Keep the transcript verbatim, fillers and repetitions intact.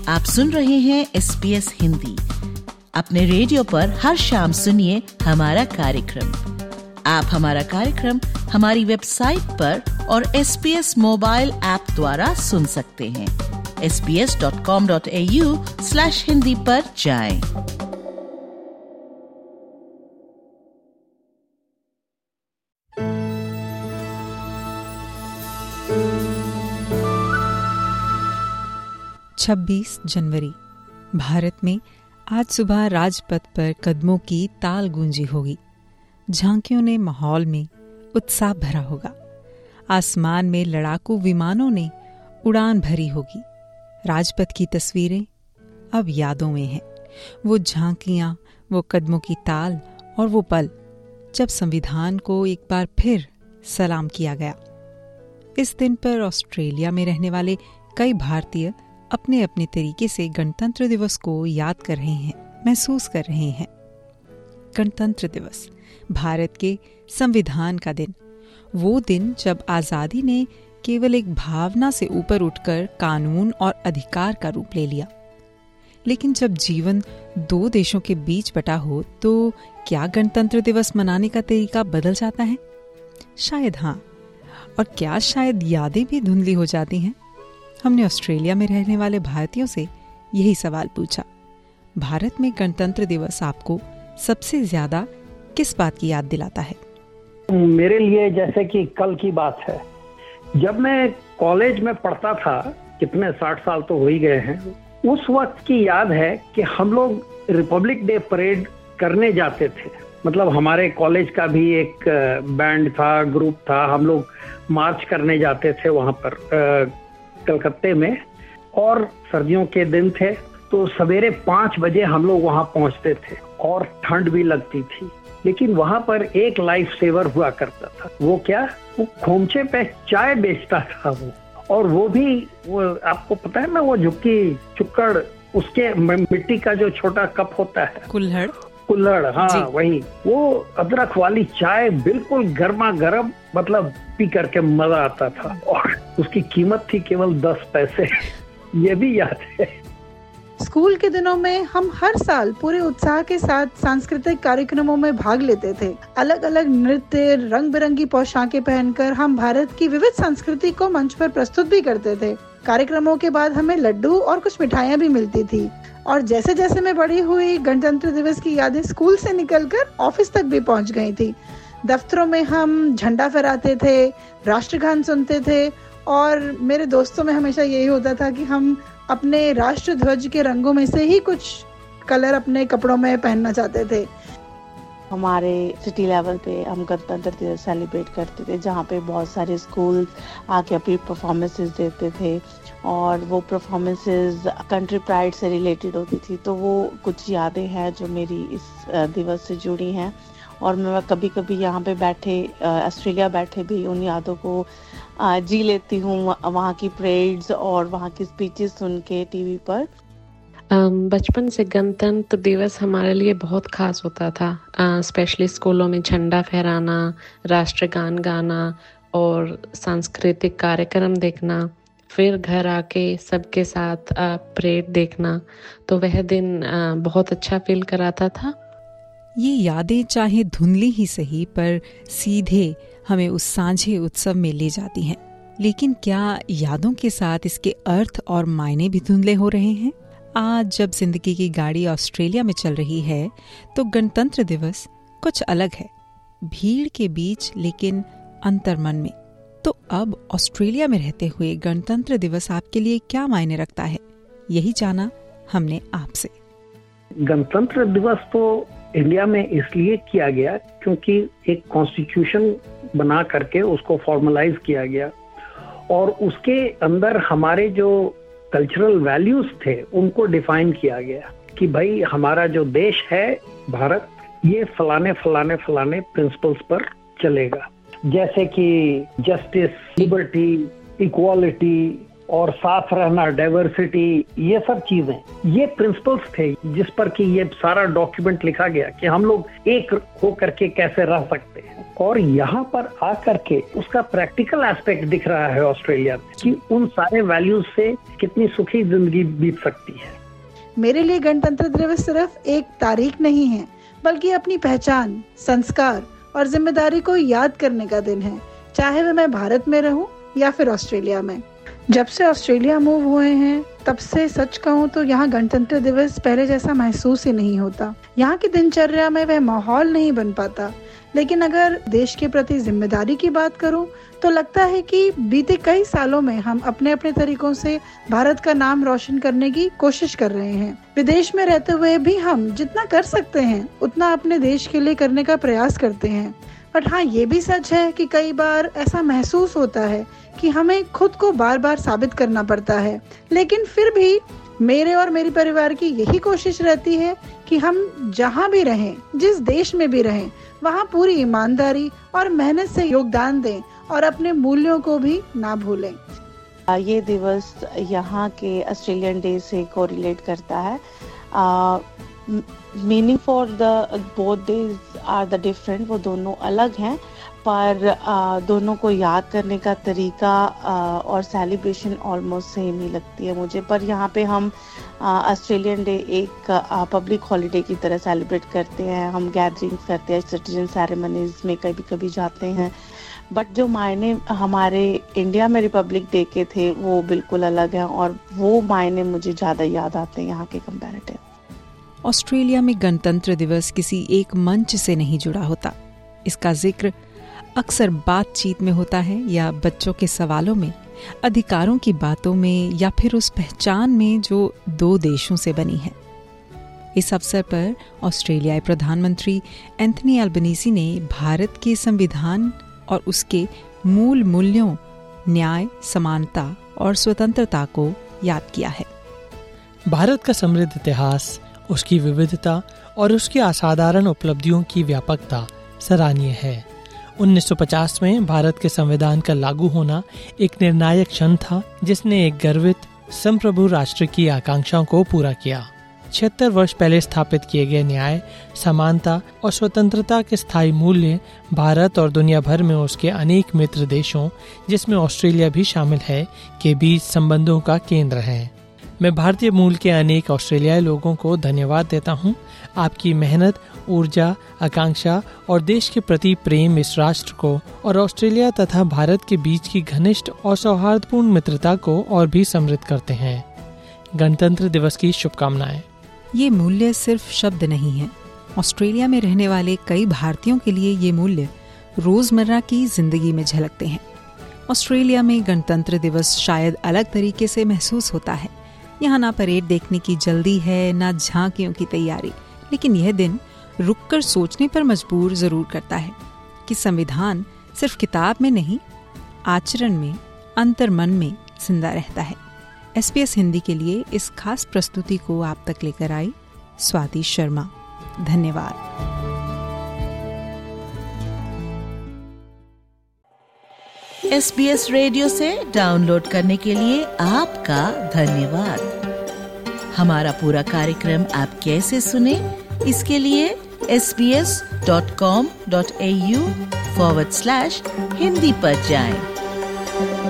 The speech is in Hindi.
आप सुन रहे हैं एस बी एस हिंदी। अपने रेडियो पर हर शाम सुनिए हमारा कार्यक्रम। आप हमारा कार्यक्रम हमारी वेबसाइट पर और S B S mobile app द्वारा सुन सकते हैं। S B S dot com dot A U slash Hindi पर जाएं। छब्बीस जनवरी, भारत में आज सुबह राजपथ पर कदमों की ताल गूंजी होगी। झांकियों ने माहौल में उत्साह भरा होगा। आसमान में लड़ाकू विमानों ने उड़ान भरी होगी। राजपथ की तस्वीरें अब यादों में हैं। वो झांकियां, वो कदमों की ताल और वो पल जब संविधान को एक बार फिर सलाम किया गया। इस दिन पर ऑस्ट्रेलिया में रहने वाले कई भारतीय अपने अपने तरीके से गणतंत्र दिवस को याद कर रहे हैं, महसूस कर रहे हैं। गणतंत्र दिवस, भारत के संविधान का दिन, वो दिन जब आज़ादी ने केवल एक भावना से ऊपर उठकर कानून और अधिकार का रूप ले लिया। लेकिन जब जीवन दो देशों के बीच बटा हो तो क्या गणतंत्र दिवस मनाने का तरीका बदल जाता है? शायद हाँ। और क्या शायद यादें भी धुंधली हो जाती हैं? हमने ऑस्ट्रेलिया में रहने वाले भारतीयों से यही सवाल पूछा। भारत में गणतंत्र दिवस आपको सबसे ज्यादा किस बात की याद दिलाता है? मेरे लिए जैसे कि कल की बात है, जब मैं कॉलेज में पढ़ता था, कितने साठ साल तो हो ही गए हैं, उस वक्त की याद है कि हम लोग रिपब्लिक डे परेड करने जाते थे। मतलब हमारे कॉलेज का भी एक बैंड था, ग्रुप था, हम लोग मार्च करने जाते थे वहां पर कलकत्ते में। और सर्दियों के दिन थे तो सवेरे पाँच बजे हम लोग वहां पहुंचते थे और ठंड भी लगती थी। लेकिन वहां पर एक लाइफ सेवर हुआ करता था। वो क्या, वो खोमचे पे चाय बेचता था वो। और वो भी, वो आपको पता है ना, वो झुक्की चुक्कड़, उसके मिट्टी का जो छोटा कप होता है, कुल्हड़ कुल्हड़ हाँ वही। वो अदरक वाली चाय बिल्कुल गर्मा गर्म, मतलब पी करके मजा आता था। और उसकी कीमत थी केवल दस पैसे। ये भी याद है। स्कूल के दिनों में हम हर साल पूरे उत्साह के साथ सांस्कृतिक कार्यक्रमों में भाग लेते थे। अलग अलग नृत्य, रंग बिरंगी पोशाकें पहनकर हम भारत की विविध संस्कृति को मंच पर प्रस्तुत भी करते थे। कार्यक्रमों के बाद हमें लड्डू और कुछ मिठाइयाँ भी मिलती थी। और जैसे जैसे मैं बड़ी हुई, गणतंत्र दिवस की यादें स्कूल से निकलकर ऑफिस तक भी पहुंच गई थी। दफ्तरों में हम झंडा फहराते थे, राष्ट्रगान सुनते थे और मेरे दोस्तों में हमेशा यही होता था कि हम अपने राष्ट्र ध्वज के रंगों में से ही कुछ कलर अपने कपड़ों में पहनना चाहते थे। हमारे सिटी लेवल पे हम गणतंत्र दिवस सेलिब्रेट करते थे, जहाँ पे बहुत सारे स्कूल आके अपनी परफॉर्मेंसेस देते थे और वो परफॉर्मेंसेस कंट्री प्राइड से रिलेटेड होती थी। तो वो कुछ यादें हैं जो मेरी इस दिवस से जुड़ी हैं। और मैं कभी कभी यहाँ पे बैठे, ऑस्ट्रेलिया बैठे भी उन यादों को जी लेती हूँ, वहाँ की परेड्स और वहाँ की स्पीचेस सुन के टीवी पर। बचपन से गणतंत्र दिवस हमारे लिए बहुत खास होता था। स्पेशली स्कूलों में झंडा फहराना, राष्ट्रगान गाना और सांस्कृतिक कार्यक्रम देखना, फिर घर आके सबके साथ परेड देखना, तो वह दिन बहुत अच्छा फील कराता था। ये यादें चाहे धुंधली ही सही पर सीधे हमें उस सांझे उत्सव में ले जाती हैं। लेकिन क्या यादों के साथ इसके अर्थ और मायने भी धुंधले हो रहे हैं? आज जब जिंदगी की गाड़ी ऑस्ट्रेलिया में चल रही है तो गणतंत्र दिवस कुछ अलग है। भीड़ के बीच लेकिन अंतर्मन में। तो अब ऑस्ट्रेलिया में रहते हुए गणतंत्र दिवस आपके लिए क्या मायने रखता है, यही जाना हमने आपसे। गणतंत्र दिवस तो इंडिया में इसलिए किया गया क्योंकि एक कॉन्स्टिट्यूशन बना करके उसको फॉर्मलाइज किया गया और उसके अंदर हमारे जो कल्चरल वैल्यूज थे उनको डिफाइन किया गया कि भाई हमारा जो देश है भारत, ये फलाने फलाने फलाने प्रिंसिपल्स पर चलेगा, जैसे कि जस्टिस, लिबर्टी, इक्वालिटी और साथ रहना, डाइवर्सिटी, ये सब चीजें, ये प्रिंसिपल्स थे जिस पर कि ये सारा डॉक्यूमेंट लिखा गया कि हम लोग एक हो करके कैसे रह सकते हैं। और यहाँ पर आकर के उसका प्रैक्टिकल एस्पेक्ट दिख रहा है ऑस्ट्रेलिया में कि उन सारे वैल्यूज से कितनी सुखी जिंदगी बीत सकती है। मेरे लिए गणतंत्र दिवस सिर्फ एक तारीख नहीं है, बल्कि अपनी पहचान, संस्कार और जिम्मेदारी को याद करने का दिन है, चाहे वह मैं भारत में रहूं या फिर ऑस्ट्रेलिया में। जब से ऑस्ट्रेलिया मूव हुए हैं तब से सच कहूँ तो यहाँ गणतंत्र दिवस पहले जैसा महसूस ही नहीं होता। यहाँ की दिनचर्या में वह माहौल नहीं बन पाता। लेकिन अगर देश के प्रति जिम्मेदारी की बात करूं तो लगता है कि बीते कई सालों में हम अपने अपने तरीकों से भारत का नाम रोशन करने की कोशिश कर रहे हैं। विदेश में रहते हुए भी हम जितना कर सकते हैं उतना अपने देश के लिए करने का प्रयास करते हैं। बट हाँ, ये भी सच है कि कई बार ऐसा महसूस होता है कि हमें खुद को बार बार साबित करना पड़ता है। लेकिन फिर भी मेरे और मेरी परिवार की यही कोशिश रहती है कि हम जहाँ भी रहें, जिस देश में भी रहें, वहाँ पूरी ईमानदारी और मेहनत से योगदान दें और अपने मूल्यों को भी ना भूलें। ये दिवस यहाँ के ऑस्ट्रेलियन डे से कोरिलेट करता है। Meaning for the both days are the different, वो दोनों अलग हैं, पर आ, दोनों को याद करने का तरीका आ, और सेलिब्रेशन ऑलमोस्ट सेम ही लगती है मुझे। पर यहाँ पे हम ऑस्ट्रेलियन डे एक पब्लिक हॉलिडे की तरह सेलिब्रेट करते हैं। हम गैदरिंग्स करते हैं, सिटीजन सेरेमनीज में कभी कभी जाते हैं। बट जो मायने हमारे इंडिया में रिपब्लिक डे के थे वो बिल्कुल अलग हैं, और वो मायने मुझे ज़्यादा याद आते हैं यहाँ के कंपैरेटिव। ऑस्ट्रेलिया में गणतंत्र दिवस किसी एक मंच से नहीं जुड़ा होता। इसका जिक्र अक्सर बातचीत में होता है या बच्चों के सवालों में, अधिकारों की बातों में, या फिर उस पहचान में जो दो देशों से बनी है। इस अवसर पर ऑस्ट्रेलियाई प्रधानमंत्री एंथनी अल्बनीज़ी ने भारत के संविधान और उसके मूल मूल्यों न्याय, समानता और स्वतंत्रता को याद किया है। भारत का समृद्ध इतिहास, उसकी विविधता और उसकी असाधारण उपलब्धियों की व्यापकता सराहनीय है। उन्नीस सौ पचास में भारत के संविधान का लागू होना एक निर्णायक क्षण था, जिसने एक गर्वित संप्रभु राष्ट्र की आकांक्षाओं को पूरा किया। छिहत्तर वर्ष पहले स्थापित किए गए न्याय, समानता और स्वतंत्रता के स्थायी मूल्य भारत और दुनिया भर में उसके अनेक मित्र देशों, जिसमें ऑस्ट्रेलिया भी शामिल है, के बीच संबंधों का केंद्र है। मैं भारतीय मूल के अनेक ऑस्ट्रेलियाई लोगों को धन्यवाद देता हूं। आपकी मेहनत, ऊर्जा, आकांक्षा और देश के प्रति प्रेम इस राष्ट्र को और ऑस्ट्रेलिया तथा भारत के बीच की घनिष्ठ और सौहार्दपूर्ण मित्रता को और भी समृद्ध करते हैं। गणतंत्र दिवस की शुभकामनाएं। ये मूल्य सिर्फ शब्द नहीं है। ऑस्ट्रेलिया में रहने वाले कई भारतीयों के लिए ये मूल्य रोजमर्रा की जिंदगी में झलकते हैं। ऑस्ट्रेलिया में गणतंत्र दिवस शायद अलग तरीके से महसूस होता है। यहाँ ना परेड देखने की जल्दी है, ना झांकियों की तैयारी, लेकिन यह दिन रुककर सोचने पर मजबूर जरूर करता है कि संविधान सिर्फ किताब में नहीं, आचरण में, अंतर्मन में जिंदा रहता है। एसपीएस हिंदी के लिए इस खास प्रस्तुति को आप तक लेकर आई स्वाति शर्मा। धन्यवाद। एसबीएस रेडियो से डाउनलोड करने के लिए आपका धन्यवाद। हमारा पूरा कार्यक्रम आप कैसे सुने, इसके लिए S B S dot com dot A U forward slash Hindi पर जाएं।